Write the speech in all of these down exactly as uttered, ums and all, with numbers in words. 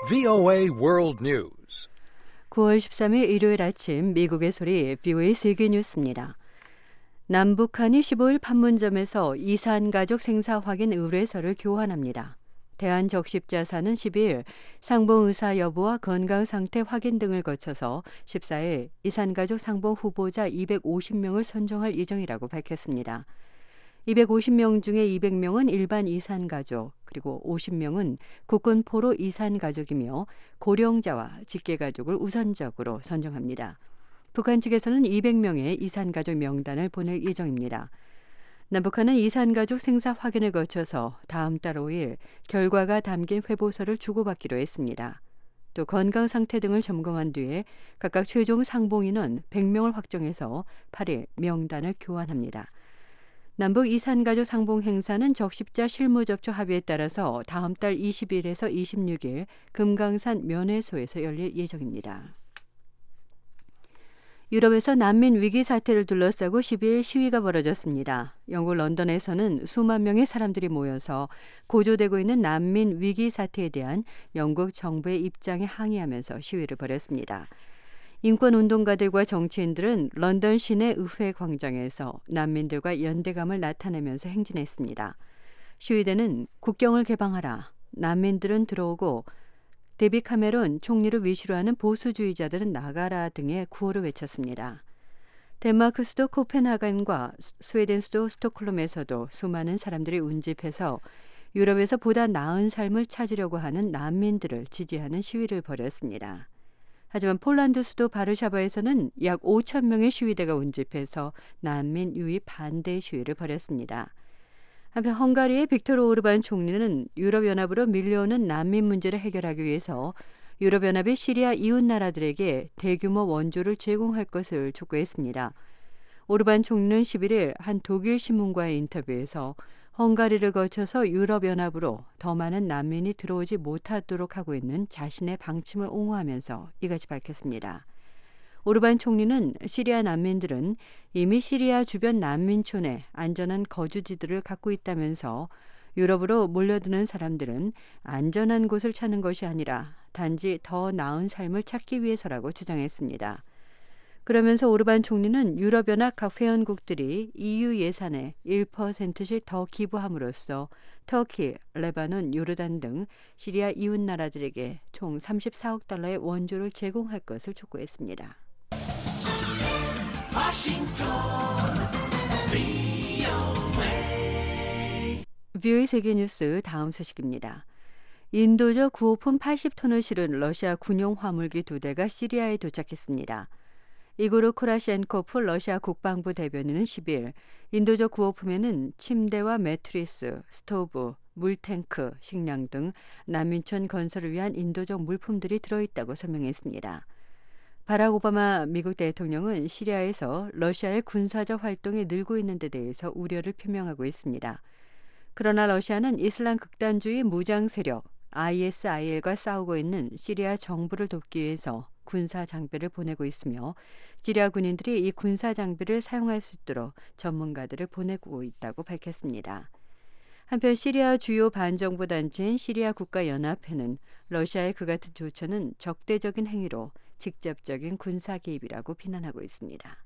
브이오에이 World News. 구월 십삼일 일요일 아침 미국의 소리 브이오에이 세계뉴스입니다. 남북한이 십오일 판문점에서 이산가족 생사 확인 의뢰서를 교환합니다. 대한적십자사는 십이일 상봉 의사 여부와 건강 상태 확인 등을 거쳐서 십사일 이산가족 상봉 후보자 이백오십 명을 선정할 예정이라고 밝혔습니다. 이백오십 명 중에 이백 명은 일반 이산가족, 그리고 오십 명은 국군포로 이산가족이며 고령자와 직계가족을 우선적으로 선정합니다. 북한 측에서는 이백 명의 이산가족 명단을 보낼 예정입니다. 남북한은 이산가족 생사 확인을 거쳐서 다음 달 오일 결과가 담긴 회보서를 주고받기로 했습니다. 또 건강 상태 등을 점검한 뒤에 각각 최종 상봉인은 백 명을 확정해서 팔일 명단을 교환합니다. 남북 이산가족 상봉 행사는 적십자 실무 접촉 합의에 따라서 다음 달 이십일에서 이십육일 금강산 면회소에서 열릴 예정입니다. 유럽에서 난민 위기 사태를 둘러싸고 십이일 시위가 벌어졌습니다. 영국 런던에서는 수만 명의 사람들이 모여서 고조되고 있는 난민 위기 사태에 대한 영국 정부의 입장에 항의하면서 시위를 벌였습니다. 인권운동가들과 정치인들은 런던 시내 의회 광장에서 난민들과 연대감을 나타내면서 행진했습니다. 시위대는 국경을 개방하라, 난민들은 들어오고 데비 카메론 총리를 위시로 하는 보수주의자들은 나가라 등의 구호를 외쳤습니다. 덴마크 수도 코펜하겐과 스웨덴 수도 스톡홀름에서도 수많은 사람들이 운집해서 유럽에서 보다 나은 삶을 찾으려고 하는 난민들을 지지하는 시위를 벌였습니다. 하지만 폴란드 수도 바르샤바에서는 약 오천 명의 시위대가 운집해서 난민 유입 반대 시위를 벌였습니다. 한편 헝가리의 빅토르 오르반 총리는 유럽연합으로 밀려오는 난민 문제를 해결하기 위해서 유럽연합이 시리아 이웃 나라들에게 대규모 원조를 제공할 것을 촉구했습니다. 오르반 총리는 십일일 한 독일 신문과의 인터뷰에서 헝가리를 거쳐서 유럽연합으로 더 많은 난민이 들어오지 못하도록 하고 있는 자신의 방침을 옹호하면서 이같이 밝혔습니다. 오르반 총리는 시리아 난민들은 이미 시리아 주변 난민촌에 안전한 거주지들을 갖고 있다면서 유럽으로 몰려드는 사람들은 안전한 곳을 찾는 것이 아니라 단지 더 나은 삶을 찾기 위해서라고 주장했습니다. 그러면서 오르반 총리는 유럽연합 각 회원국들이 이유 예산의 일 퍼센트씩 더 기부함으로써 터키, 레바논, 요르단 등 시리아 이웃 나라들에게 총 삼십사억 달러의 원조를 제공할 것을 촉구했습니다. 워싱턴 브이오에이 브이오에이 세계뉴스 다음 소식입니다. 인도적 구호품 팔십 톤을 실은 러시아 군용 화물기 두 대가 시리아에 도착했습니다. 이고르 코라셴코프 러시아 국방부 대변인은 십일 인도적 구호품에는 침대와 매트리스, 스토브, 물탱크, 식량 등 난민촌 건설을 위한 인도적 물품들이 들어있다고 설명했습니다. 바락 오바마 미국 대통령은 시리아에서 러시아의 군사적 활동이 늘고 있는 데 대해서 우려를 표명하고 있습니다. 그러나 러시아는 이슬람 극단주의 무장 세력 아이에스아이엘과 싸우고 있는 시리아 정부를 돕기 위해서 군사 장비를 보내고 있으며 시리아 군인들이 이 군사 장비를 사용할 수 있도록 전문가들을 보내고 있다고 밝혔습니다. 한편 시리아 주요 반정부 단체인 시리아 국가연합회는 러시아의 그 같은 조처는 적대적인 행위로 직접적인 군사 개입이라고 비난하고 있습니다.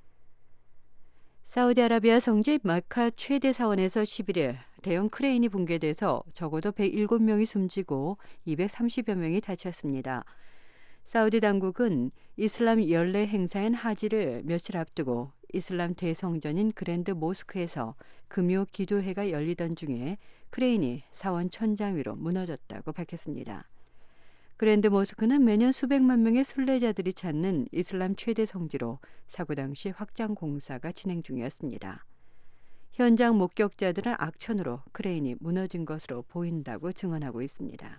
사우디아라비아 성지 메카 최대 사원에서 십일일 대형 크레인이 붕괴돼서 적어도 백칠 명이 숨지고 이백삼십여 명이 다쳤습니다. 사우디 당국은 이슬람 연례 행사인 하지를 며칠 앞두고 이슬람 대성전인 그랜드 모스크에서 금요 기도회가 열리던 중에 크레인이 사원 천장 위로 무너졌다고 밝혔습니다. 그랜드 모스크는 매년 수백만 명의 순례자들이 찾는 이슬람 최대 성지로 사고 당시 확장 공사가 진행 중이었습니다. 현장 목격자들은 악천후로 크레인이 무너진 것으로 보인다고 증언하고 있습니다.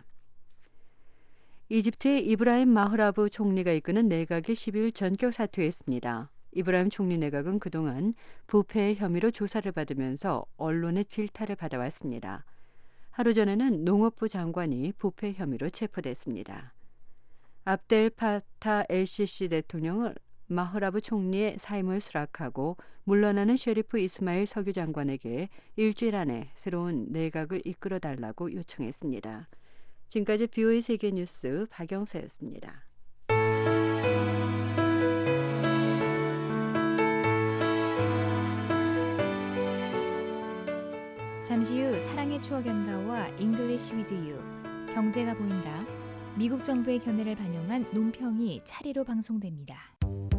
이집트의 이브라임 마흐라브 총리가 이끄는 내각이 십이일 전격 사퇴했습니다. 이브라임 총리 내각은 그동안 부패의 혐의로 조사를 받으면서 언론의 질타를 받아왔습니다. 하루 전에는 농업부 장관이 부패 혐의로 체포됐습니다. 압델 파타 엘시시 대통령은 마흐라브 총리의 사임을 수락하고 물러나는 셰리프 이스마일 석유 장관에게 일주일 안에 새로운 내각을 이끌어달라고 요청했습니다. 지금까지 비오이 세계뉴스 박영서였습니다. 잠시 후 사랑의 추억 연가와 잉글리시 위드 유, 경제가 보인다. 미국 정부의 견해를 반영한 논평이 차례로 방송됩니다.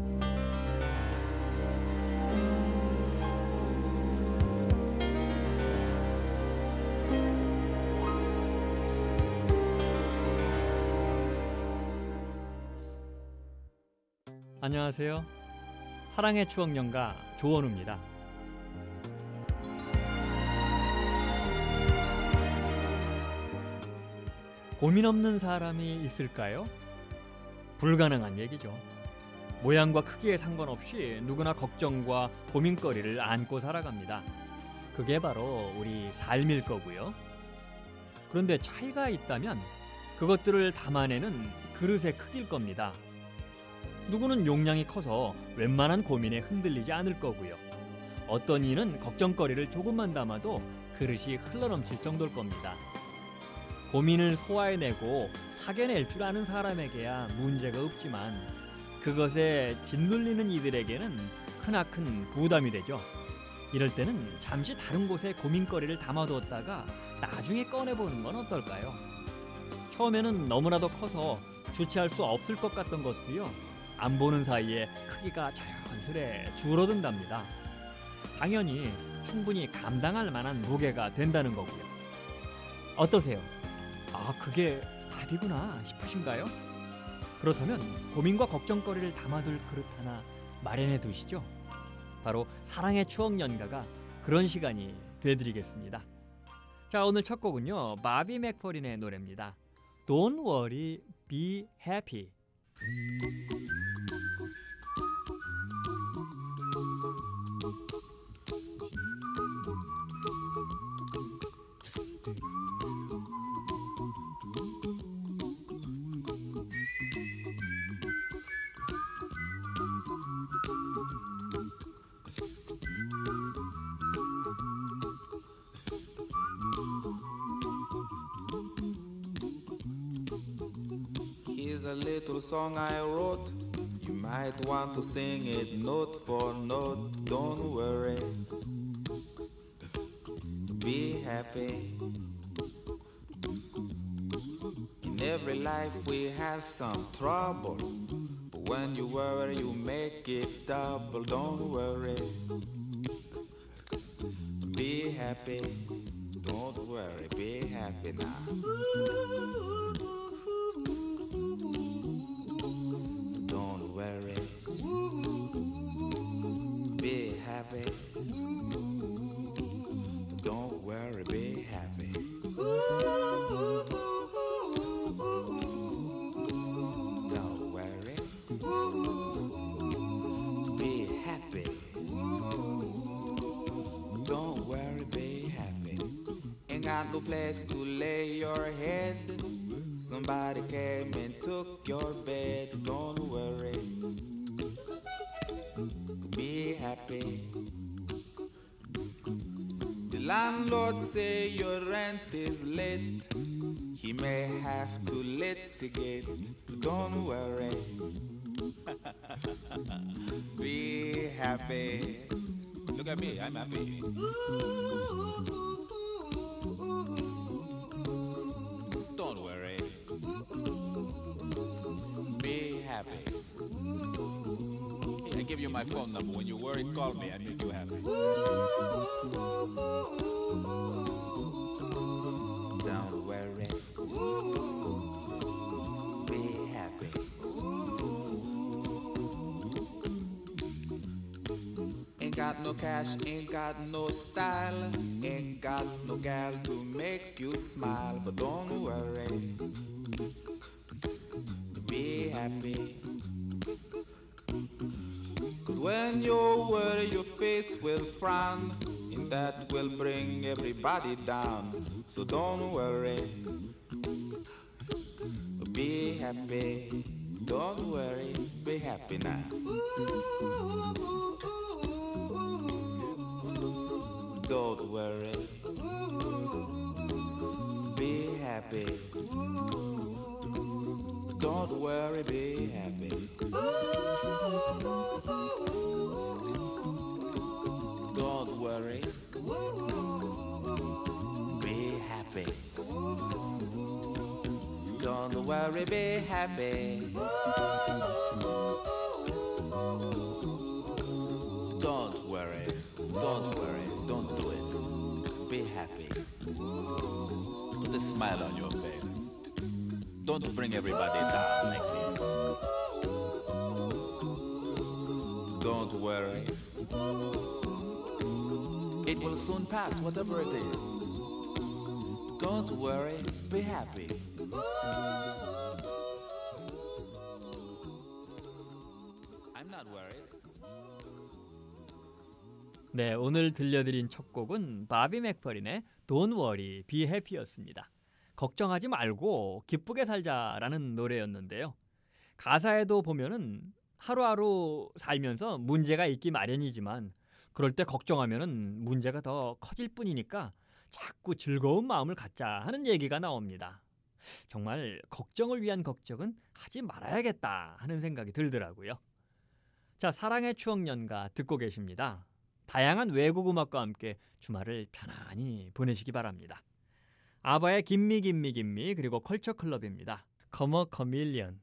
안녕하세요. 사랑의 추억 연가 조원우입니다. 고민 없는 사람이 있을까요? 불가능한 얘기죠. 모양과 크기에 상관없이 누구나 걱정과 고민거리를 안고 살아갑니다. 그게 바로 우리 삶일 거고요. 그런데 차이가 있다면 그것들을 담아내는 그릇의 크기일 겁니다. 누구는 용량이 커서 웬만한 고민에 흔들리지 않을 거고요. 어떤 이는 걱정거리를 조금만 담아도 그릇이 흘러넘칠 정도일 겁니다. 고민을 소화해내고 사겨낼 줄 아는 사람에게야 문제가 없지만 그것에 짓눌리는 이들에게는 크나큰 부담이 되죠. 이럴 때는 잠시 다른 곳에 고민거리를 담아두었다가 나중에 꺼내보는 건 어떨까요? 처음에는 너무나도 커서 주체할 수 없을 것 같던 것도요, 안 보는 사이에 크기가 자연스레 줄어든답니다. 당연히 충분히 감당할 만한 무게가 된다는 거고요. 어떠세요? 아, 그게 답이구나 싶으신가요? 그렇다면 고민과 걱정거리를 담아둘 그릇 하나 마련해 두시죠. 바로 사랑의 추억 연가가 그런 시간이 되드리겠습니다. 자, 오늘 첫 곡은요, 마비 맥퍼린의 노래입니다. Don't worry, be happy. Here's a little song I wrote. You might want to sing it note for note. Don't worry, be happy. In every life we have some trouble, but when you worry you make it double. Don't worry, be happy. Don't worry, be happy now. Don't worry, be happy. Don't worry, be happy. Don't worry, be happy. Don't worry, be happy. Ain't got no place to lay your head. Somebody came and took your bed. Don't worry, be happy. The landlord say your rent is late. He may have to litigate. Don't worry, be happy. Look at me, I'm happy. Don't worry, be happy. I give you my phone number. When you worry, call me. I make you happy. Don't worry, be happy. Ain't got no cash, ain't got no style, ain't got no gal to make you smile. But don't worry, be happy. Cause when you worry your face will frown, and that will bring everybody down. So don't worry, be happy. Don't worry, be happy now. Don't worry, be happy. Don't worry, be happy. Don't worry, be happy. Don't worry, be happy. Don't worry, don't worry, don't do it. Be happy. Put a smile on your face. Don't bring everybody down like this. Don't worry. It will soon pass, whatever it is. Don't worry, be happy. I'm not worried. 네, 오늘 들려드린 첫 곡은 바비 맥퍼린의 Don't Worry, Be Happy였습니다. 걱정하지 말고 기쁘게 살자라는 노래였는데요. 가사에도 보면은 하루하루 살면서 문제가 있기 마련이지만 그럴 때 걱정하면은 문제가 더 커질 뿐이니까 자꾸 즐거운 마음을 갖자 하는 얘기가 나옵니다. 정말 걱정을 위한 걱정은 하지 말아야겠다 하는 생각이 들더라고요. 자, 사랑의 추억 연가 듣고 계십니다. 다양한 외국 음악과 함께 주말을 편안히 보내시기 바랍니다. 아바의 김미 김미 김미 그리고 컬처 클럽입니다. 커머 커밀리언.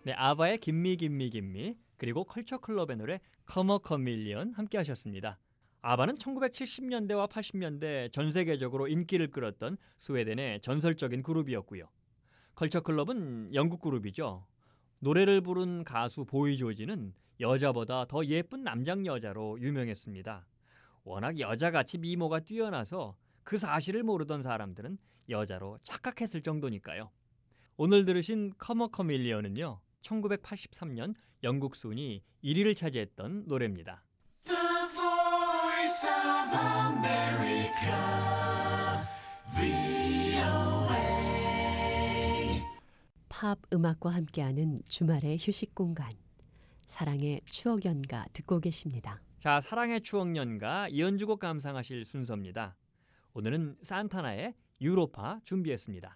네, 아바의 김미 김미 김미 그리고 컬처클럽의 노래 커머 커밀리언 함께 하셨습니다. 아바는 천구백칠십 년대와 팔십 년대 전 세계적으로 인기를 끌었던 스웨덴의 전설적인 그룹이었고요. 컬처클럽은 영국 그룹이죠. 노래를 부른 가수 보이 조지는 여자보다 더 예쁜 남장 여자로 유명했습니다. 워낙 여자같이 미모가 뛰어나서 그 사실을 모르던 사람들은 여자로 착각했을 정도니까요. 오늘 들으신 커머 커밀리언은요, 천구백팔십삼 년 영국 순위 일 위를 차지했던 노래입니다. The Voice of America, 브이오에이. 팝 음악과 함께하는 주말의 휴식 공간, 사랑의 추억 연가 듣고 계십니다. 자, 사랑의 추억 연가 이연주곡 감상하실 순서입니다. 오늘은 산타나의 유로파 준비했습니다.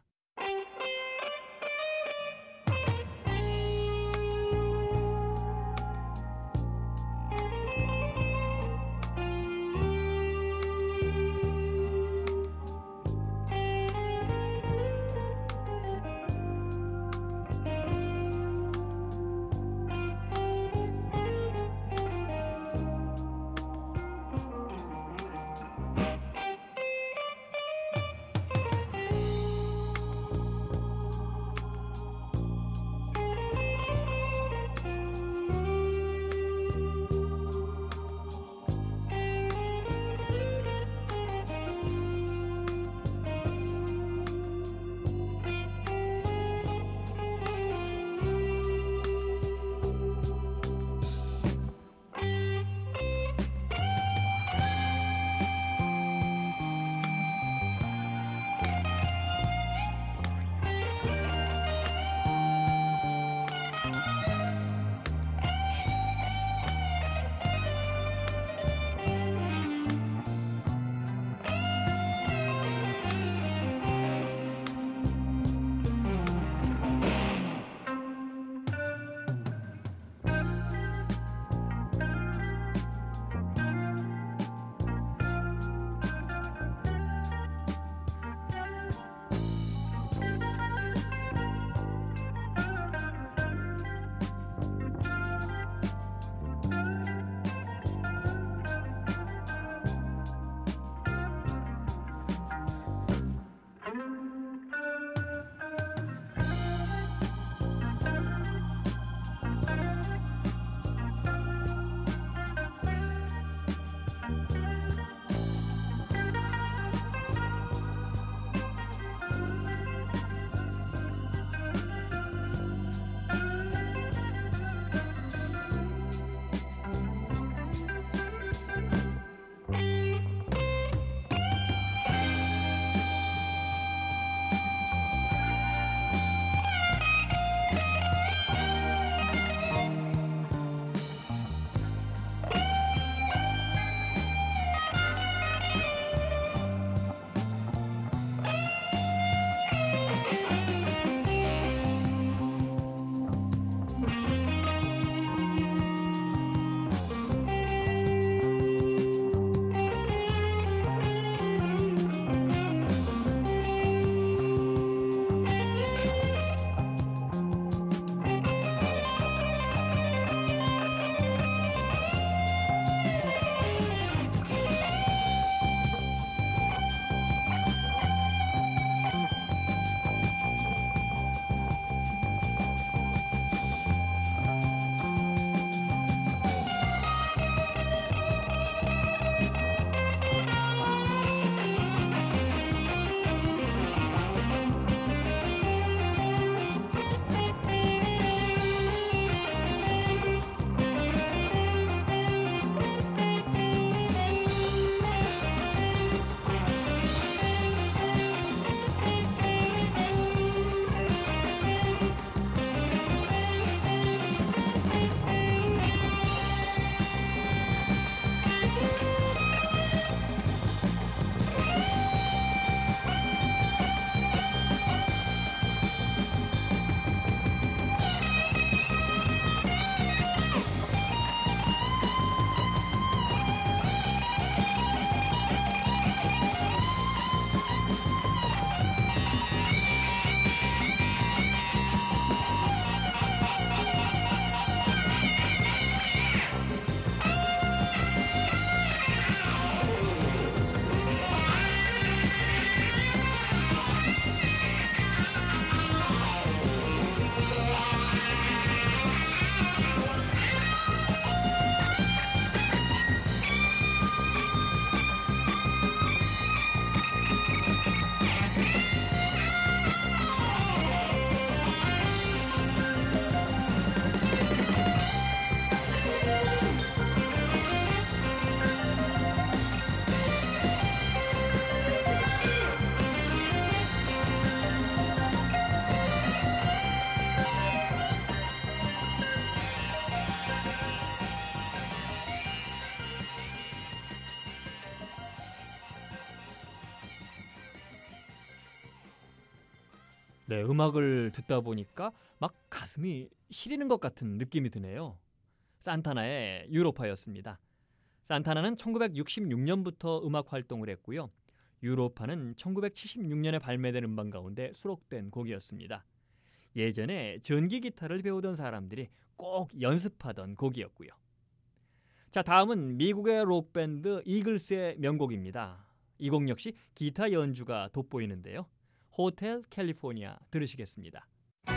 네, 음악을 듣다 보니까 막 가슴이 시리는 것 같은 느낌이 드네요. 산타나의 유로파였습니다. 산타나는 천구백육십육 년부터 음악 활동을 했고요. 유로파는 천구백칠십육 년에 발매된 음반 가운데 수록된 곡이었습니다. 예전에 전기 기타를 배우던 사람들이 꼭 연습하던 곡이었고요. 자, 다음은 미국의 록밴드 이글스의 명곡입니다. 이 곡 역시 기타 연주가 돋보이는데요. 호텔 캘리포니아 들으시겠습니다.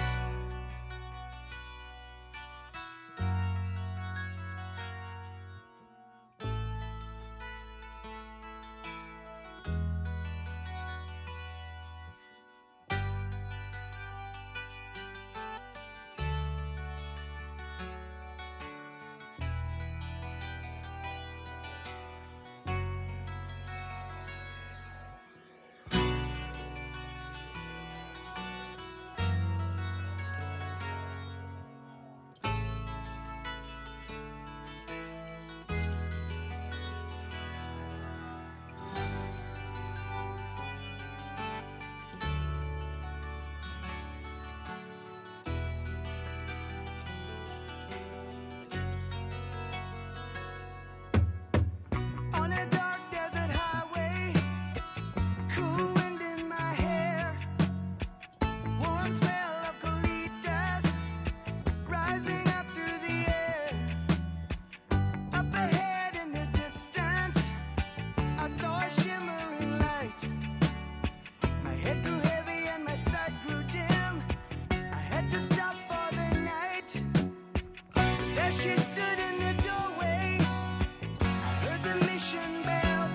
On a dark desert highway, cool wind in my hair, warm smell of colitas rising up through the air. Up ahead in the distance, I saw a shimmering light. My head grew heavy and my sight grew dim. I had to stop for the night. There she stood in the doorway. Heard the mission bell.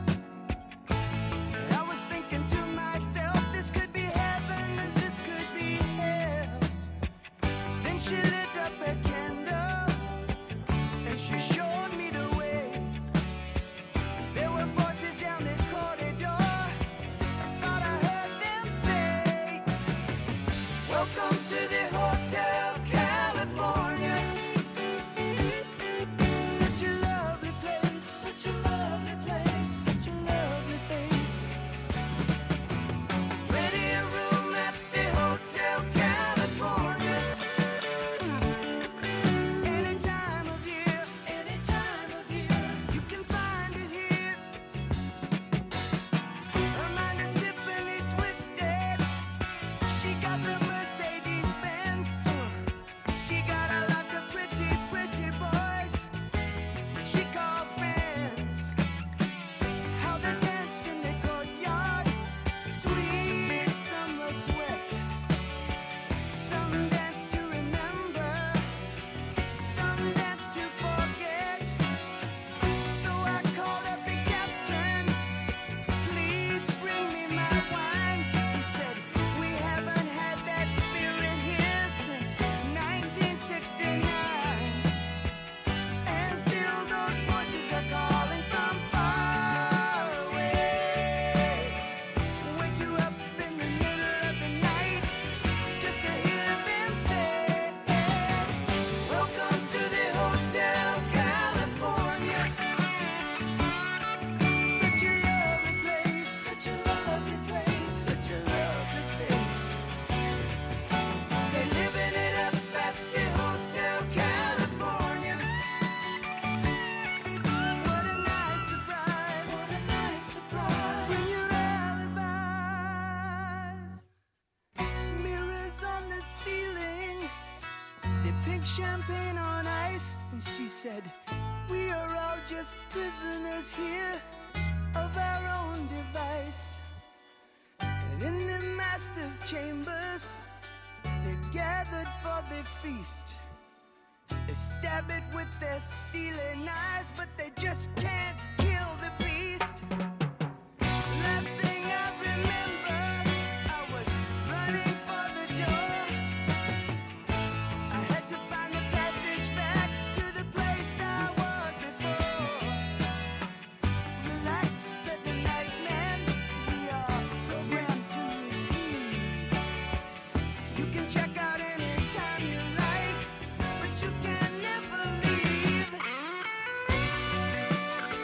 I was thinking to myself, this could be heaven and this could be hell. Then she lit up a candle and she showed me the way. There were voices down the corridor. I thought I heard them say, welcome to the Hotel California. Such a lovely place, such a lovely place, such a lovely face. Plenty of room at the Hotel California. Any time of year, any time of year, you can find it here. Her mind is Tiffany twisted. She got the Mercedes Benz. She got a lot of pretty, pretty boys she calls friends. How they dance in the courtyard, sweet summer sweat. Some dance to remember, some dance to forget. So I called up the captain, please bring me my wine. He said, we haven't had that spirit here since nineteen sixty-nine. And still those voices are calling from far away. Wake you up in the middle of the night just to hear them say, welcome to the Hotel California. Such a lovely place, such a lovely place, such a lovely face. They're living it up at the Hotel California. What a nice surprise, what a nice surprise. Bring your alibis. Mirrors on the ceiling, they pink champagne on ice. And she said, we are all just prisoners here of our own device. And in the master's chambers, they're gathered for the feast. They stab it with their steely knives, but they just can't kill the beast. Last thing I remember, I was running for the door. I had to find the passage back to the place I was before. Relax, said the nightman, we are programmed to receive. You can check out anytime you like, but you can never leave.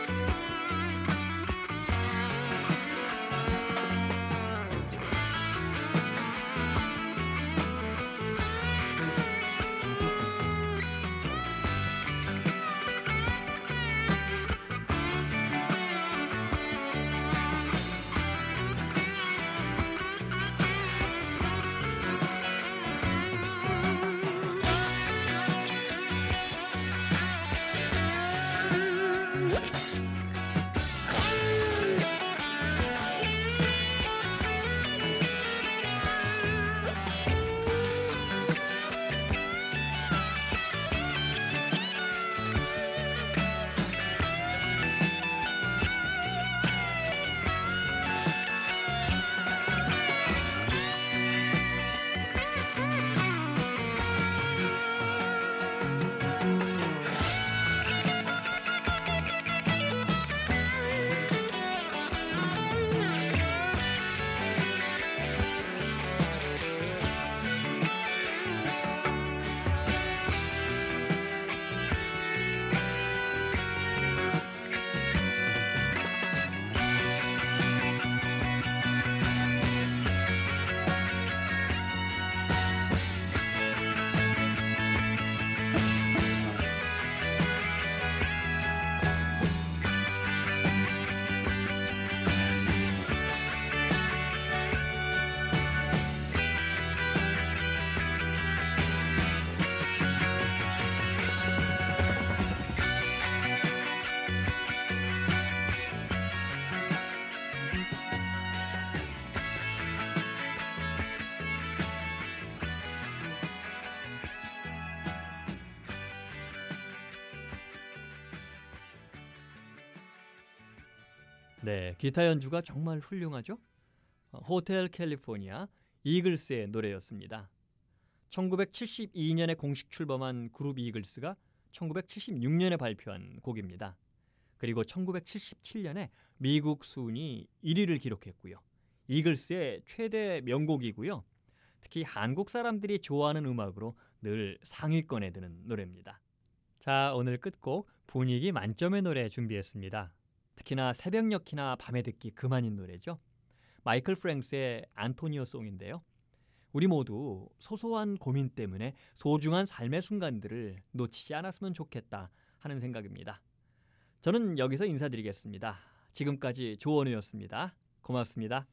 네, 기타 연주가 정말 훌륭하죠? 어, 호텔 캘리포니아 이글스의 노래였습니다. 천구백칠십이 년에 공식 출범한 그룹 이글스가 천구백칠십육 년에 발표한 곡입니다. 그리고 천구백칠십칠 년에 미국 순위 일 위를 기록했고요. 이글스의 최대 명곡이고요. 특히 한국 사람들이 좋아하는 음악으로 늘 상위권에 드는 노래입니다. 자, 오늘 끝곡 분위기 만점의 노래 준비했습니다. 특히나 새벽녘이나 밤에 듣기 그만인 노래죠. 마이클 프랭스의 안토니오 송인데요. 우리 모두 소소한 고민 때문에 소중한 삶의 순간들을 놓치지 않았으면 좋겠다 하는 생각입니다. 저는 여기서 인사드리겠습니다. 지금까지 조원우였습니다. 고맙습니다.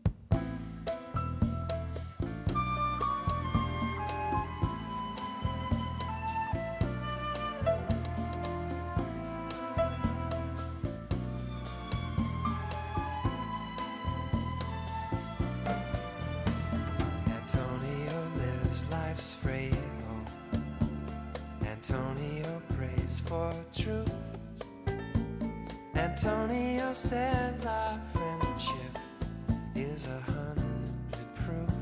Life's frail. Antonio prays for truth. Antonio says our friendship is a hundred proof.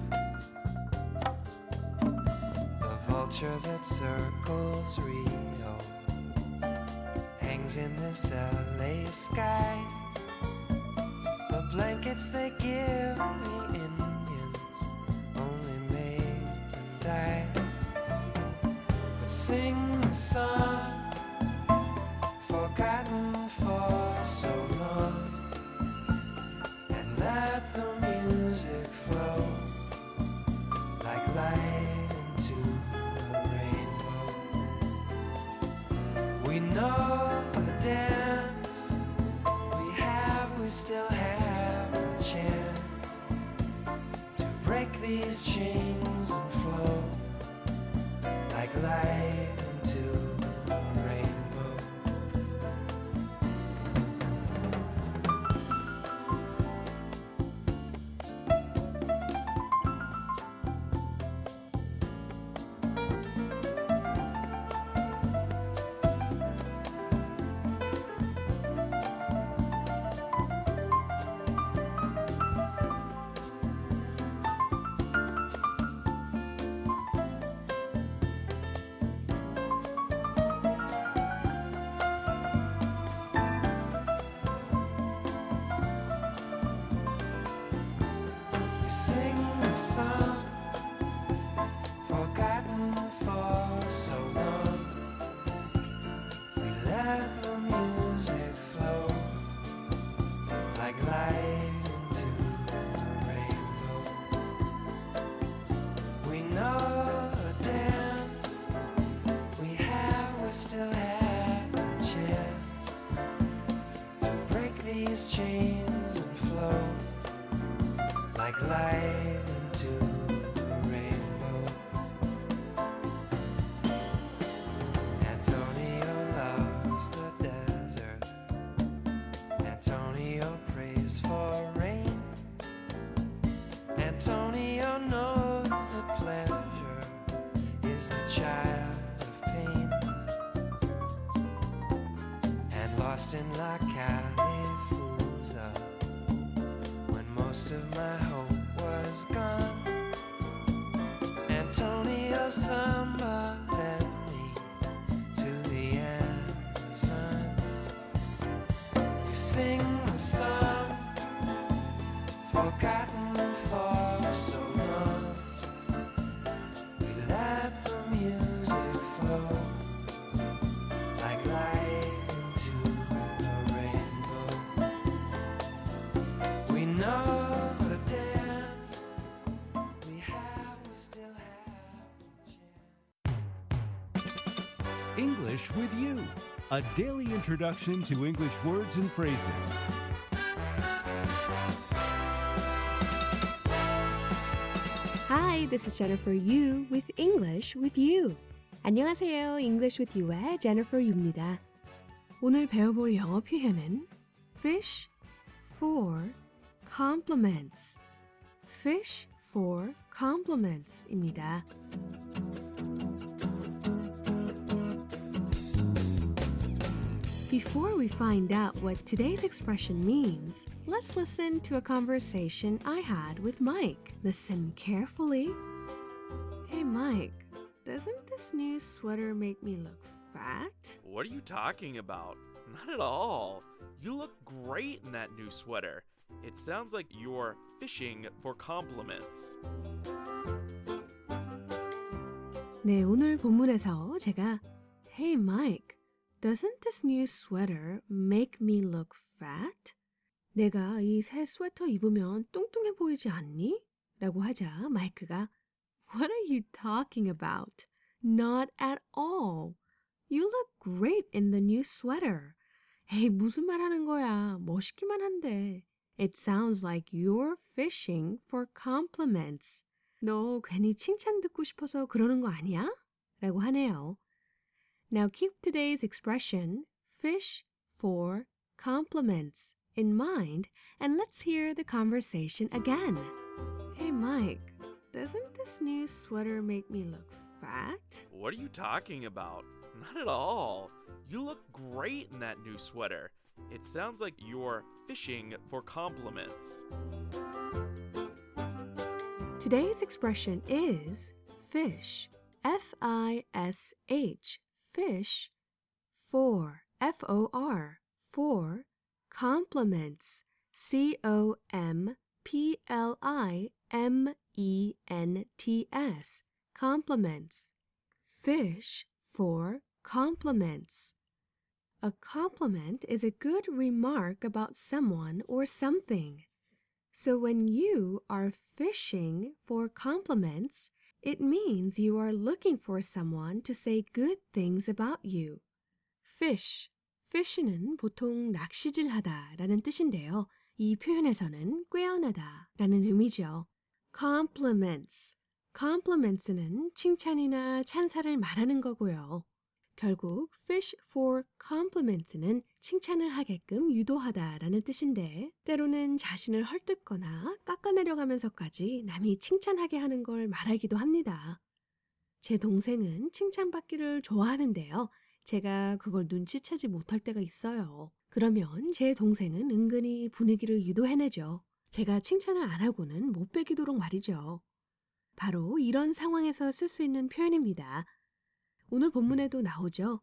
The vulture that circles Rio hangs in this L A sky. The blankets they give the Indians only made them die. But sing the song forgotten for so long, and let the music flow like light into a rainbow. We know the dance we have, we still have a chance to break these chains and flow like light into a rainbow. Sing the song forgotten for so long. We let the music flow like light into a rainbow. We know the dance we have, we still have a chance to break these chains and flow like light into a rainbow. Antonio loves the desert. Antonio prays for rain. Antonio knows that pleasure is the child of pain. And lost in La Califusa, when most of my hope was gone, Antonio Samba led me to the Amazon. We sing the song forgotten for so long. We let the music flow like light into a rainbow. We know the dance we have, we still have a chance. English with You, a daily introduction to English words and phrases. Hi, this is Jennifer Yu with English with You. 안녕하세요. English with You의 Jennifer Yu입니다. 오늘 배워볼 영어 표현은 fish for compliments. fish for compliments입니다. Before we find out what today's expression means, let's listen to a conversation I had with Mike. Listen carefully. Hey Mike, doesn't this new sweater make me look fat? What are you talking about? Not at all. You look great in that new sweater. It sounds like you're fishing for compliments. 네, 오늘 본문에서 제가 Hey Mike, doesn't this new sweater make me look fat? 내가 이 새 스웨터 입으면 뚱뚱해 보이지 않니? 라고 하자 마이크가 What are you talking about? Not at all. You look great in the new sweater. 에이, 무슨 말 하는 거야. 멋있기만 한데. It sounds like you're fishing for compliments. 너 괜히 칭찬 듣고 싶어서 그러는 거 아니야? 라고 하네요. Now keep today's expression, fish for compliments, in mind, and let's hear the conversation again. Hey Mike, doesn't this new sweater make me look fat? What are you talking about? Not at all. You look great in that new sweater. It sounds like you're fishing for compliments. Today's expression is fish, F I S H, fish, for, F O R, for, compliments, C O M P L I M E N T S, compliments. Fish for compliments. A compliment is a good remark about someone or something. So when you are fishing for compliments, it means you are looking for someone to say good things about you. Fish, fish는 보통 낚시질하다 라는 뜻인데요. 이 표현에서는 꿰어내다 라는 의미죠. Compliments, compliments는 칭찬이나 찬사를 말하는 거고요. 결국 fish for compliments는 칭찬을 하게끔 유도하다라는 뜻인데 때로는 자신을 헐뜯거나 깎아내려가면서까지 남이 칭찬하게 하는 걸 말하기도 합니다. 제 동생은 칭찬받기를 좋아하는데요. 제가 그걸 눈치채지 못할 때가 있어요. 그러면 제 동생은 은근히 분위기를 유도해내죠. 제가 칭찬을 안 하고는 못 베기도록 말이죠. 바로 이런 상황에서 쓸 수 있는 표현입니다. 오늘 본문에도 나오죠.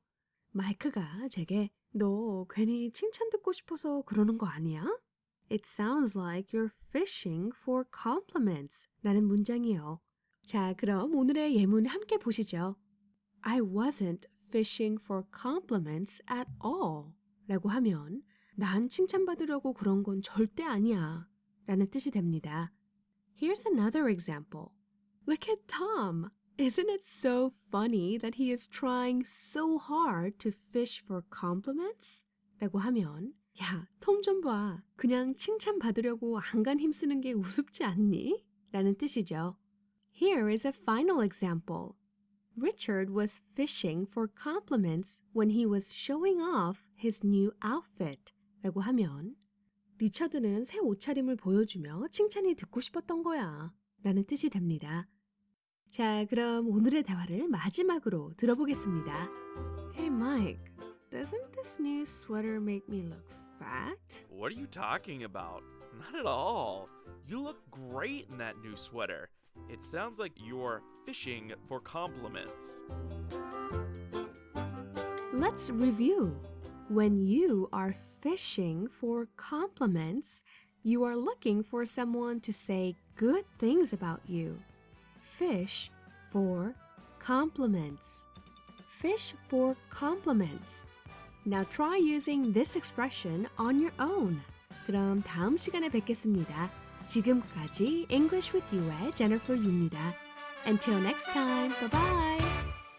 마이크가 제게 너 괜히 칭찬 듣고 싶어서 그러는 거 아니야? It sounds like you're fishing for compliments 라는 문장이요. 자, 그럼 오늘의 예문 함께 보시죠. I wasn't fishing for compliments at all 라고 하면 난 칭찬받으려고 그런 건 절대 아니야 라는 뜻이 됩니다. Here's another example. Look at Tom. Isn't it so funny that he is trying so hard to fish for compliments? 라고 하면 야, 톰 좀 봐. 그냥 칭찬받으려고 안간 힘쓰는 게 우습지 않니? 라는 뜻이죠. Here is a final example. Richard was fishing for compliments when he was showing off his new outfit. 라고 하면 리처드는 새 옷차림을 보여주며 칭찬이 듣고 싶었던 거야. 라는 뜻이 됩니다. 자, 그럼 오늘의 대화를 마지막으로 들어보겠습니다. Hey Mike, doesn't this new sweater make me look fat? What are you talking about? Not at all. You look great in that new sweater. It sounds like you're fishing for compliments. Let's review. When you are fishing for compliments, you are looking for someone to say good things about you. Fish for compliments. Fish for compliments. Now try using this expression on your own. 그럼 다음 시간에 뵙겠습니다. 지금까지 English with You의 Jennifer Yu입니다. Until next time, bye bye.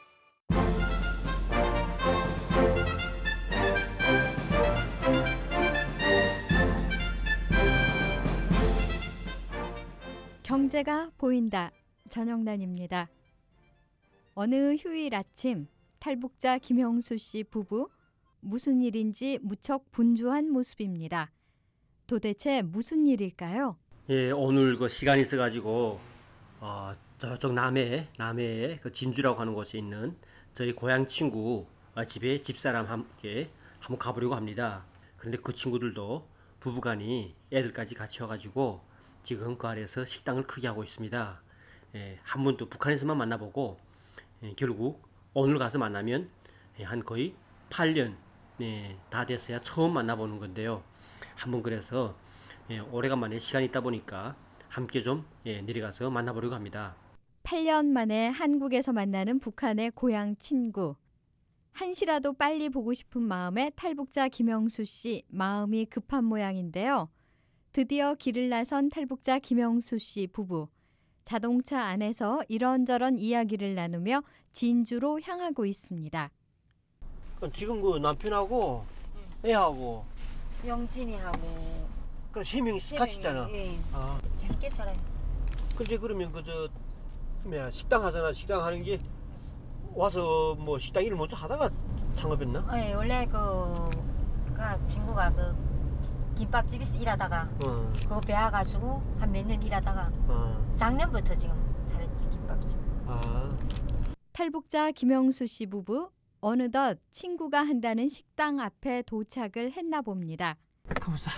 경제가 보인다. 전영란입니다. 어느 휴일 아침 탈북자 김형수 씨 부부 무슨 일인지 무척 분주한 모습입니다. 도대체 무슨 일일까요? 예, 오늘 그 시간이 있어가지고 어, 저쪽 남해 남해에 그 진주라고 하는 곳에 있는 저희 고향 친구 집에 집사람 함께 한번 가보려고 합니다. 그런데 그 친구들도 부부간이 애들까지 같이 와가지고 지금 그 아래에서 식당을 크게 하고 있습니다. 예, 한 번도 북한에서만 만나보고 예, 결국 오늘 가서 만나면 예, 한 거의 팔 년 예, 다 됐어야 처음 만나보는 건데요. 한번 그래서 예, 오래간만에 시간이 있다 보니까 함께 좀 예, 내려가서 만나보려고 합니다. 팔 년 만에 한국에서 만나는 북한의 고향 친구. 한시라도 빨리 보고 싶은 마음에 탈북자 김영수 씨 마음이 급한 모양인데요. 드디어 길을 나선 탈북자 김영수 씨 부부. 자동차 안에서 이런저런 이야기를 나누며 진주로 향하고 있습니다. 지금 그 남편하고 애하고 영진이하고 그럼 세 명이 같이 있잖아. 예. 아. 재밌게 살아요. 근데 그러면 그저 뭐야 식당 하잖아. 식당 하는 게 와서 뭐 식당 일을 먼저 하다가 창업했나? 네, 원래 그가 친구가 그 김밥집에서 일하다가 어. 그거 배워가지고 한 몇 년 일하다가 어. 작년부터 지금 잘했지 김밥집. 아. 탈북자 김영수 씨 부부 어느덧 친구가 한다는 식당 앞에 도착을 했나 봅니다. 가보자.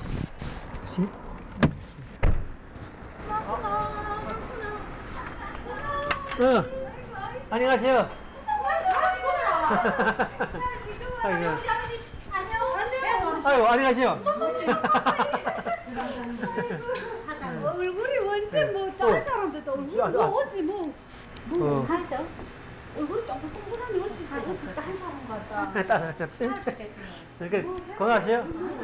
어. 안녕하세요. 아이고. 아이고, 안녕하세요. 얼굴이 원체 뭐 다른 사람들도 얼굴이 뭐 어찌 뭐 뭐 살죠? 얼굴이 동글동글하니 어찌 어찌 다른 사람 같다. 따뜻 같아. 이렇게 건강하세요?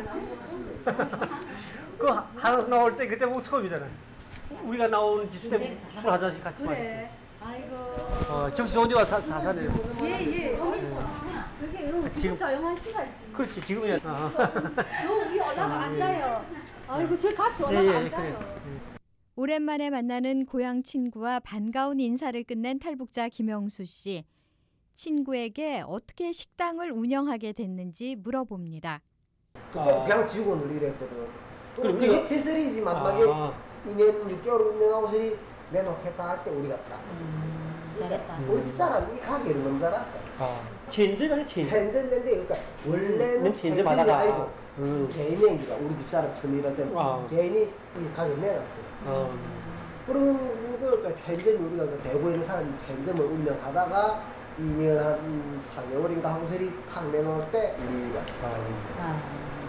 그 하나 나올 때 그때 뭐 처음이잖아. 우리가 나오는 기수 때문에 술 한 잔씩 같이 마셨어. 그래. 아이고. 어, 접수 언제 와서 다 사네요. 예예. 그게 이런 지금- 조용한 시간. 그렇지 지금이야. 어. 저 위에 올라가 앉아요. 아이고 저 같이 예, 올라가 예, 앉아요. 그래. 오랜만에 만나는 고향 친구와 반가운 인사를 끝낸 탈북자 김영수 씨. 친구에게 어떻게 식당을 운영하게 됐는지 물어봅니다. 그때 그냥 지우고는 이랬거든. 그럼 그 이거- 협치설이지 만막에 아. 이 년 육 개월 운영하고서리 내놓겠다 할 때 우리가 딱. 그러니까 우리 집사람 이 가게를 너무 잘할까. 아. 체인점이네 체인점. 체인점인데 그러니까 원래는 체인점 체인점이 하다가. 아니고 음. 개인행기가 우리 집사람 처음 일할 때는 아. 개인이 이 가게 내놨어요. 어. 그런 그 체인점이 우리가 그 대구에 있는 사람이 체인점을 운영하다가 이 년 한 사 개월인가 하고서리 탁 내놓을 때 우리가 아.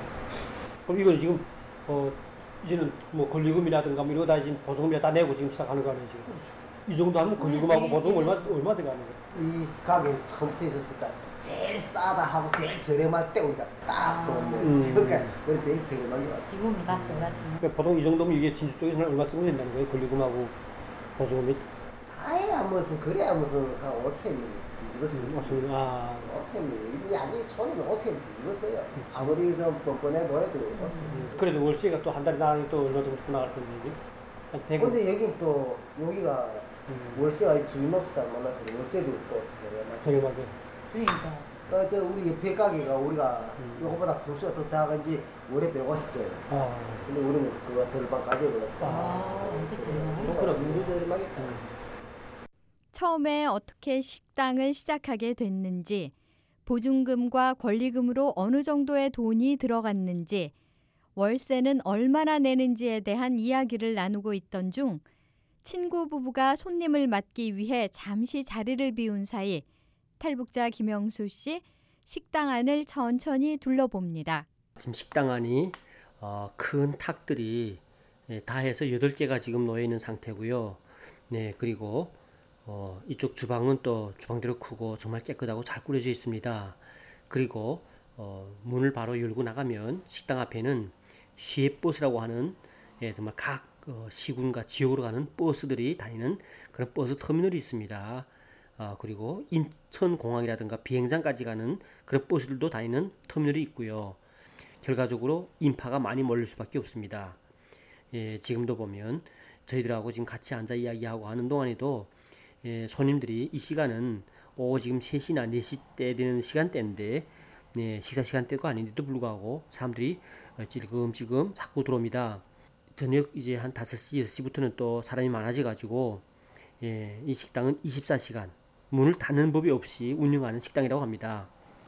그럼 이건 지금 어 이제는 뭐 권리금이라든가 뭐 이런 거 다 지금 보조금이라 다 내고 지금 시작하는 거 아니에요 지금? 이 정도 하면 권리금하고 보조금 얼마 얼마 들어가는 거예요? 이 가게 처음부터 있었으니까 제일 싸다 하고 제일 저렴할 때 우리가 딱 돈을 음. 그러니까 우리 제일 저렴하게 왔지. 지금 값이 올랐지. 그러니까 보통 이 정도면 이게 진주 쪽에서는 얼마 정도 된다는 거예요? 권리금하고 보조금이? 아야 무슨 그래야 무슨 한 오천 명 뒤집었어요. 아. 오천 명. 이 아직 처음에는 오천 명 뒤집었어요. 아무리 좀 뻔뻔해 보여도 오천 명. 그래도 월세가 또 한 달에 나가니 또 얼마 정도 나갈 텐데 이게? 한 백 원. 근데 여기 또 여기가 음. 월세가 주인노트장 만나서 월세도 또 저렴하죠. 저렴하게. 주인도. 어, 저 우리 옆에 가게가 우리가 음. 요거보다 평수가 더 작은지 월에 백오십 조예요. 아. 근데 우리는 그거 절반 가격으로 아, 그럼 문제 저렴하겠다. 처음에 어떻게 식당을 시작하게 됐는지, 보증금과 권리금으로 어느 정도의 돈이 들어갔는지, 월세는 얼마나 내는지에 대한 이야기를 나누고 있던 중 친구 부부가 손님을 맞기 위해 잠시 자리를 비운 사이 탈북자 김영수 씨 식당 안을 천천히 둘러봅니다. 지금 식당 안이 어, 큰 탁들이 예, 다 해서 여덟 개가 지금 놓여 있는 상태고요. 네, 그리고 어, 이쪽 주방은 또 주방대로 크고 정말 깨끗하고 잘 꾸려져 있습니다. 그리고 어, 문을 바로 열고 나가면 식당 앞에는 시외버스라고 하는 예, 정말 각 어, 시군과 지역으로 가는 버스들이 다니는 그런 버스 터미널이 있습니다. 아, 그리고 인천공항이라든가 비행장까지 가는 그런 버스들도 다니는 터미널이 있고요. 결과적으로 인파가 많이 몰릴 수밖에 없습니다. 예, 지금도 보면 저희들하고 지금 같이 앉아 이야기하고 하는 동안에도 예, 손님들이 이 시간은 오 지금 세 시나 네 시 때 되는 시간대인데 예, 식사 시간대가 아닌데도 불구하고 사람들이 찔끔찔끔 자꾸 들어옵니다. 저녁 이제 한 다섯 시, 여섯 시부터는 또 사람이 많아져 가지고 예, 이 식당은 이십사 시간 문을 닫는 법이 없이 운영하는 식당이라고 합니다.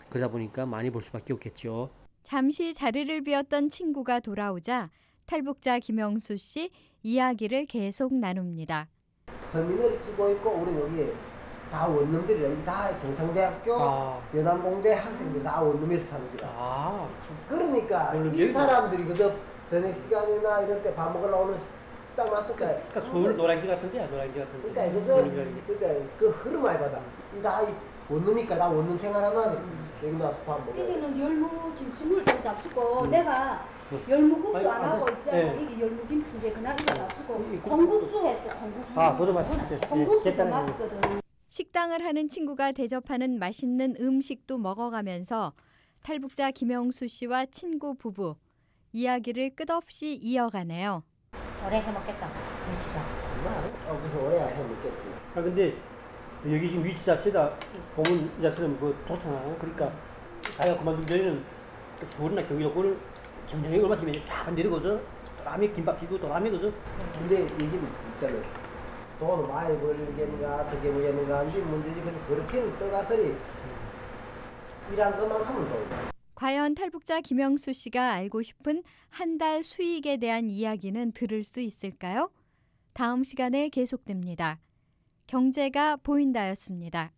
그러다 보니까 많이 볼 수밖에 없겠죠. 잠시 자리를 비웠던 친구가 돌아오자 탈북자 김영수 씨 이야기를 계속 나눕니다. 터미널을 끼고 있고 우리 여기 다 원룸들이라 이게 다 경상대학교, 아. 연안공대 학생들 다 원룸에서 사는 거야. 아. 그러니까 이 사람들이 그저 저녁 시간이나 이럴 때 밥 먹으러 오는 딱 왔을 때. 그러니까 서울 노량지 같은데야, 노량지 같은데. 그러니까 그저 그러니까 그 흐름 많이 받아. 다 원룸이니까 다 원룸 생활하나 음. 여기 나와서 밥 먹어. 여기는 열무 김치물 좀 잡수고 음. 내가 열무 국수 안 하고 있잖아. 네. 이게 열무 김치인데 그날 이거 잡수고 콩국수 했어. 콩국수. 아, 그것도 맛있지. 콩국수 좀 맛있거든. 식당을 하는 친구가 대접하는 맛있는 음식도 먹어가면서 탈북자 김영수 씨와 친구 부부 이야기를 끝없이 이어가네요. 오래 해먹겠다. 위치자. 어, 그래서 오래 해먹겠지. 아 근데 여기 지금 위치 자체가 보면 이 자체는 뭐 좋잖아. 그러니까 자기가 그만두기 전에는 서울이나 경기도권을 경쟁이 얼마 있으면 쫙 내려가서 라면 김밥 지고 또 라면 그죠. 근데 얘기는 진짜로 돈을 많이 벌겠는가 저게 뭐겠는가 하는 문제지. 근데 그렇게는 떠가서리 일한 것만큼은 또. 과연 탈북자 김영수 씨가 알고 싶은 한 달 수익에 대한 이야기는 들을 수 있을까요? 다음 시간에 계속됩니다. 경제가 보인다였습니다.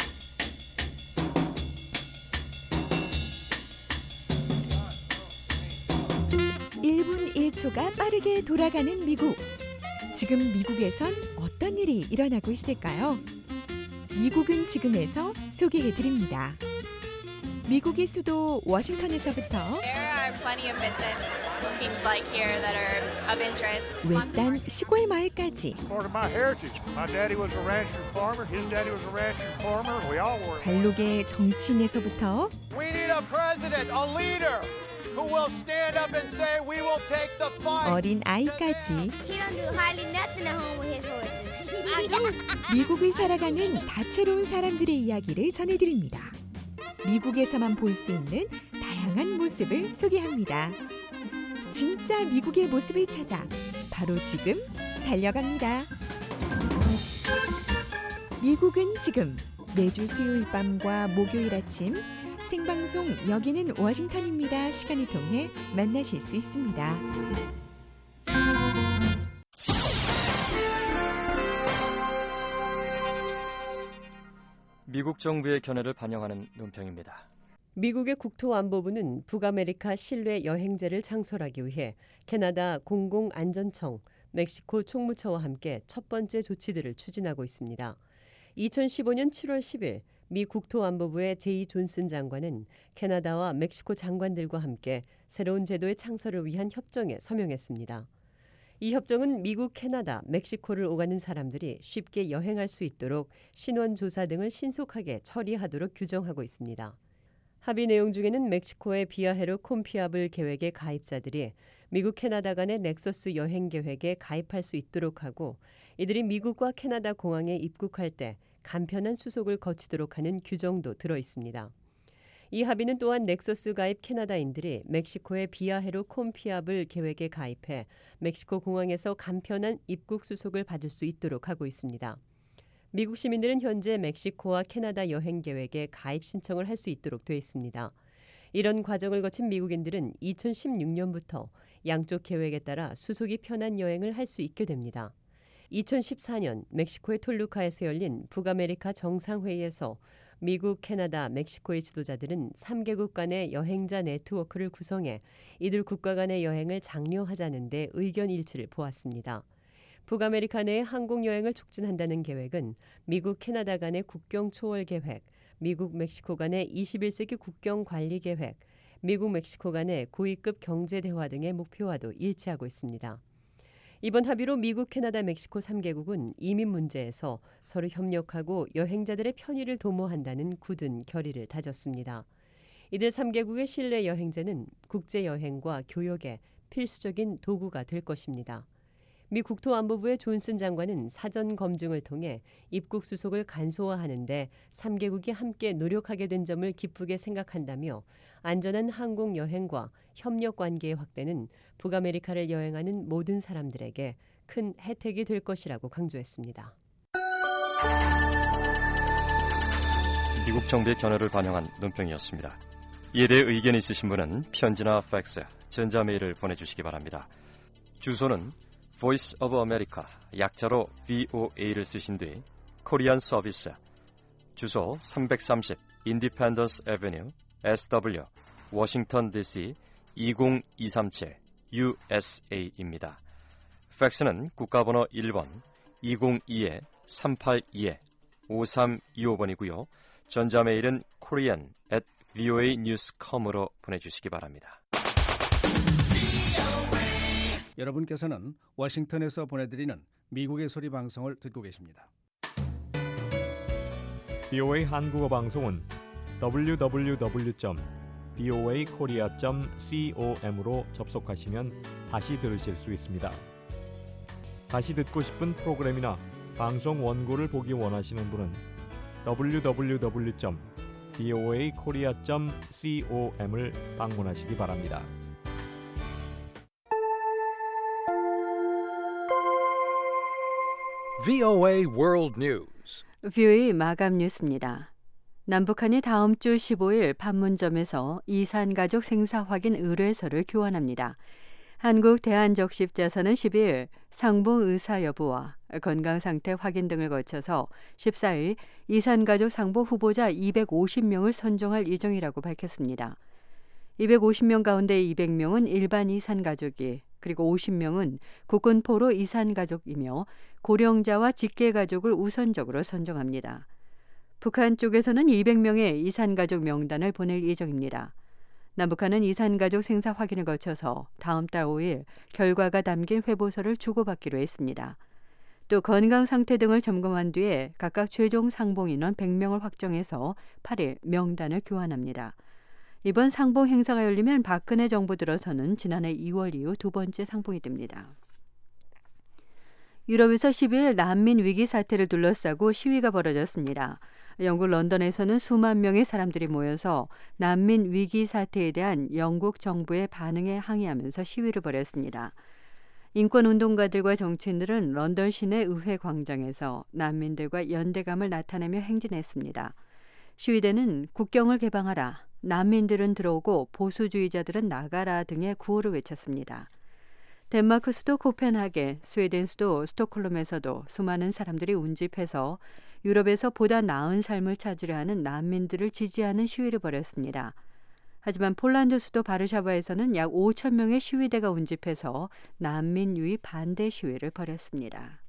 일 분 일 초가 빠르게 돌아가는 미국. 지금 미국에선 어떤 일이 일어나고 있을까요? 미국은 지금에서 소개해드립니다. 미국의 수도 워싱턴에서부터 외딴 시골 마을까지 관록의 정치인에서부터 어린 아이까지 미국을 살아가는 다채로운 사람들의 이야기를 전해드립니다. 미국에서만 볼 수 있는 다양한 모습을 소개합니다. 진짜 미국의 모습을 찾아 바로 지금 달려갑니다. 미국은 지금 매주 수요일 밤과 목요일 아침 생방송 여기는 워싱턴입니다 시간을 통해 만나실 수 있습니다. 미국 정부의 견해를 반영하는 논평입니다. 미국의 국토안보부는 북아메리카 실내 여행제를 창설하기 위해 캐나다 공공안전청, 멕시코 총무처와 함께 첫 번째 조치들을 추진하고 있습니다. 이천십오 년 칠월 십일 미 국토안보부의 제이 존슨 장관은 캐나다와 멕시코 장관들과 함께 새로운 제도의 창설을 위한 협정에 서명했습니다. 이 협정은 미국, 캐나다, 멕시코를 오가는 사람들이 쉽게 여행할 수 있도록 신원 조사 등을 신속하게 처리하도록 규정하고 있습니다. 합의 내용 중에는 멕시코의 비아헤르 콤피아블 계획의 가입자들이 미국, 캐나다 간의 넥서스 여행 계획에 가입할 수 있도록 하고 이들이 미국과 캐나다 공항에 입국할 때 간편한 수속을 거치도록 하는 규정도 들어 있습니다. 이 합의는 또한 넥서스 가입 캐나다인들이 멕시코의 비아헤르 콤피아블 계획에 가입해 멕시코 공항에서 간편한 입국 수속을 받을 수 있도록 하고 있습니다. 미국 시민들은 현재 멕시코와 캐나다 여행 계획에 가입 신청을 할 수 있도록 되어 있습니다. 이런 과정을 거친 미국인들은 이천십육 년부터 양쪽 계획에 따라 수속이 편한 여행을 할 수 있게 됩니다. 이천십사 년 멕시코의 톨루카에서 열린 북아메리카 정상회의에서 미국, 캐나다, 멕시코의 지도자들은 삼 개국 간의 여행자 네트워크를 구성해 이들 국가 간의 여행을 장려하자는 데 의견 일치를 보았습니다. 북아메리카 내의 항공여행을 촉진한다는 계획은 미국, 캐나다 간의 국경 초월 계획, 미국, 멕시코 간의 이십일 세기 국경 관리 계획, 미국, 멕시코 간의 고위급 경제 대화 등의 목표와도 일치하고 있습니다. 이번 합의로 미국, 캐나다, 멕시코 삼 개국은 이민 문제에서 서로 협력하고 여행자들의 편의를 도모한다는 굳은 결의를 다졌습니다. 이들 삼 개국의 실내 여행제는 국제 여행과 교역에 필수적인 도구가 될 것입니다. 미 국토안보부의 존슨 장관은 사전 검증을 통해 입국 수속을 간소화하는 데 삼 개국이 함께 노력하게 된 점을 기쁘게 생각한다며 안전한 항공 여행과 협력 관계의 확대는 북아메리카를 여행하는 모든 사람들에게 큰 혜택이 될 것이라고 강조했습니다. 미국 정부의 견해를 반영한 논평이었습니다. 이에 대해 의견 있으신 분은 편지나 팩스, 전자메일을 보내주시기 바랍니다. 주소는 Voice of America, 약자로 브이오에이를 쓰신 뒤 코리안 서비스, 주소 삼백삼십 Independence Avenue, 에스더블유, 워싱턴 디씨 이공이삼칠 유에스에이입니다. 팩스는 국가번호 일 번 이공이 삼팔이 오삼이오 번이고요. 전자메일은 korean at voa news dot com으로 보내주시기 바랍니다. 여러분께서는 워싱턴에서 보내드리는 미국의 소리 방송을 듣고 계십니다. 브이오에이 한국어 방송은 더블유 더블유 더블유 점 브이오에이 코리아 점 com으로 접속하시면 다시 들으실 수 있습니다. 다시 듣고 싶은 프로그램이나 방송 원고를 보기 원하시는 분은 더블유 더블유 더블유 점 브이오에이 코리아 점 com을 방문하시기 바랍니다. 브이오에이 World News. 브이오에이 마감 뉴스입니다. 남북한이 다음 주 십오일 판문점에서 이산가족 생사 확인 의뢰서를 교환합니다. 한국 대한적십자사는 십이일 상봉 의사 여부와 건강상태 확인 등을 거쳐서 십사일 이산가족 상봉 후보자 이백오십 명을 선정할 예정이라고 밝혔습니다. 이백오십 명 가운데 이백 명은 일반 이산가족이, 그리고 오십 명은 국군포로 이산가족이며 고령자와 직계가족을 우선적으로 선정합니다. 북한 쪽에서는 이백 명의 이산가족 명단을 보낼 예정입니다. 남북한은 이산가족 생사 확인을 거쳐서 다음 달 오일 결과가 담긴 회보서를 주고받기로 했습니다. 또 건강 상태 등을 점검한 뒤에 각각 최종 상봉 인원 백 명을 확정해서 팔일 명단을 교환합니다. 이번 상봉 행사가 열리면 박근혜 정부 들어서는 지난해 이월 이후 두 번째 상봉이 됩니다. 유럽에서 십이일 난민 위기 사태를 둘러싸고 시위가 벌어졌습니다. 영국 런던에서는 수만 명의 사람들이 모여서 난민 위기 사태에 대한 영국 정부의 반응에 항의하면서 시위를 벌였습니다. 인권운동가들과 정치인들은 런던 시내 의회 광장에서 난민들과 연대감을 나타내며 행진했습니다. 시위대는 국경을 개방하라, 난민들은 들어오고 보수주의자들은 나가라 등의 구호를 외쳤습니다. 덴마크 수도 코펜하겐, 스웨덴 수도 스톡홀름에서도 수많은 사람들이 운집해서 유럽에서 보다 나은 삶을 찾으려 하는 난민들을 지지하는 시위를 벌였습니다. 하지만 폴란드 수도 바르샤바에서는 약 오천 명의 시위대가 운집해서 난민 유입 반대 시위를 벌였습니다.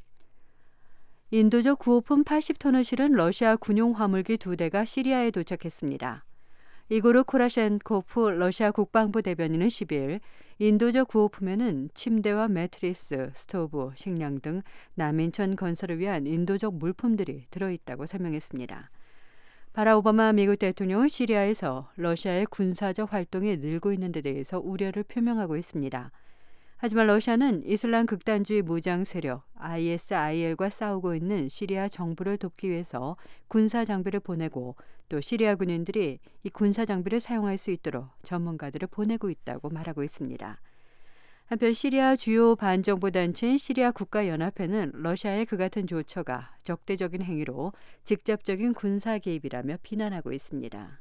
인도적 구호품 팔십 톤을 실은 러시아 군용 화물기 두 대가 시리아에 도착했습니다. 이고르 코라셴코프 러시아 국방부 대변인은 십이일 인도적 구호품에는 침대와 매트리스, 스토브, 식량 등 난민촌 건설을 위한 인도적 물품들이 들어있다고 설명했습니다. 바락 오바마 미국 대통령은 시리아에서 러시아의 군사적 활동이 늘고 있는 데 대해서 우려를 표명하고 있습니다. 하지만 러시아는 이슬람 극단주의 무장 세력 아이에스아이엘과 싸우고 있는 시리아 정부를 돕기 위해서 군사 장비를 보내고 또 시리아 군인들이 이 군사 장비를 사용할 수 있도록 전문가들을 보내고 있다고 말하고 있습니다. 한편 시리아 주요 반정부 단체인 시리아 국가연합회는 러시아의 그 같은 조처가 적대적인 행위로 직접적인 군사 개입이라며 비난하고 있습니다.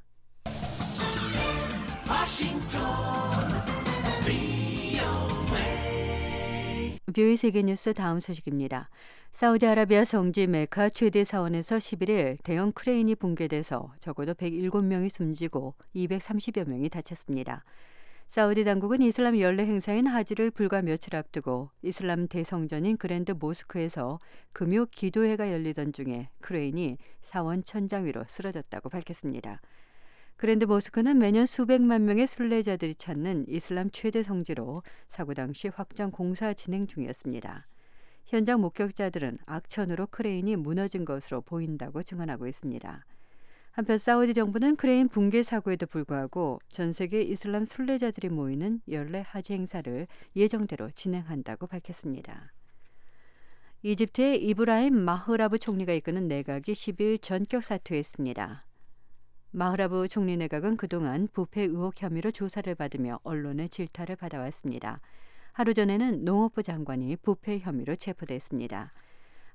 브이오에이 세계뉴스 다음 소식입니다. 사우디아라비아 성지 메카 최대 사원에서 십일일 대형 크레인이 붕괴돼서 적어도 백칠 명이 숨지고 이백삼십여 명이 다쳤습니다. 사우디 당국은 이슬람 연례 행사인 하지를 불과 며칠 앞두고 이슬람 대성전인 그랜드 모스크에서 금요 기도회가 열리던 중에 크레인이 사원 천장 위로 쓰러졌다고 밝혔습니다. 그랜드 모스크는 매년 수백만 명의 순례자들이 찾는 이슬람 최대 성지로 사고 당시 확장 공사 진행 중이었습니다. 현장 목격자들은 악천후로 크레인이 무너진 것으로 보인다고 증언하고 있습니다. 한편 사우디 정부는 크레인 붕괴 사고에도 불구하고 전 세계 이슬람 순례자들이 모이는 연례 하지 행사를 예정대로 진행한다고 밝혔습니다. 이집트의 이브라임 마흐라브 총리가 이끄는 내각이 십이일 전격 사퇴했습니다. 마흐라브 총리 내각은 그동안 부패 의혹 혐의로 조사를 받으며 언론의 질타를 받아왔습니다. 하루 전에는 농업부 장관이 부패 혐의로 체포됐습니다.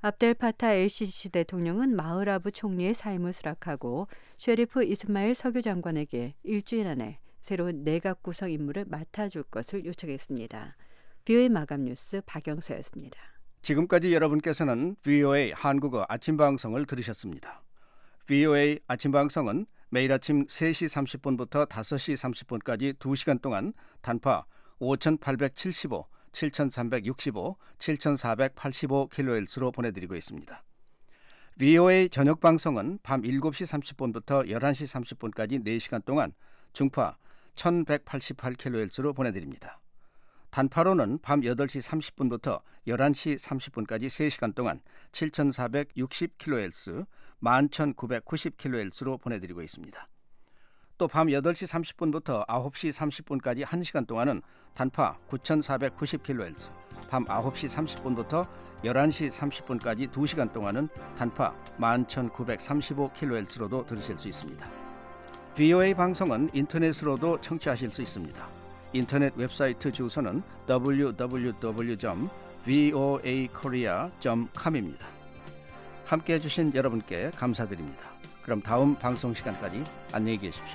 압델 파타 엘시시 대통령은 마흐라브 총리의 사임을 수락하고 셰리프 이스마일 석유 장관에게 일주일 안에 새로운 내각 구성 임무를 맡아줄 것을 요청했습니다. 브이오에이 마감 뉴스 박영서였습니다. 지금까지 여러분께서는 브이오에이 한국어 아침 방송을 들으셨습니다. 브이오에이 아침 방송은 매일 아침 세 시 삼십 분부터 다섯 시 삼십 분까지 두 시간 동안 단파 오천팔백칠십오, 칠천삼백육십오, 칠천사백팔십오 킬로헤르츠로 보내드리고 있습니다. 브이오에이 저녁 방송은 밤 일곱 시 삼십 분부터 열한 시 삼십 분까지 네 시간 동안 중파 천백팔십팔 킬로헤르츠로 보내드립니다. 단파로는 밤 여덟 시 삼십 분부터 열한 시 삼십 분까지 세 시간 동안 칠천사백육십 킬로헤르츠, 만 천구백구십 킬로헤르츠로 보내드리고 있습니다. 또 밤 여덟 시 삼십 분부터 아홉 시 삼십 분까지 한 시간 동안은 단파 구천사백구십 킬로헤르츠, 밤 아홉 시 삼십 분부터 열한 시 삼십 분까지 두 시간 동안은 단파 만 천구백삼십오 킬로헤르츠로도 들으실 수 있습니다. 브이오에이 방송은 인터넷으로도 청취하실 수 있습니다. 인터넷 웹사이트 주소는 더블유 더블유 더블유 점 브이오에이 코리아 점 컴입니다. 함께해 주신 여러분께 감사드립니다. 그럼 다음 방송 시간까지 안녕히 계십시오.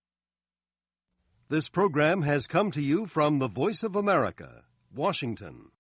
This program has come to you from the Voice of America, Washington.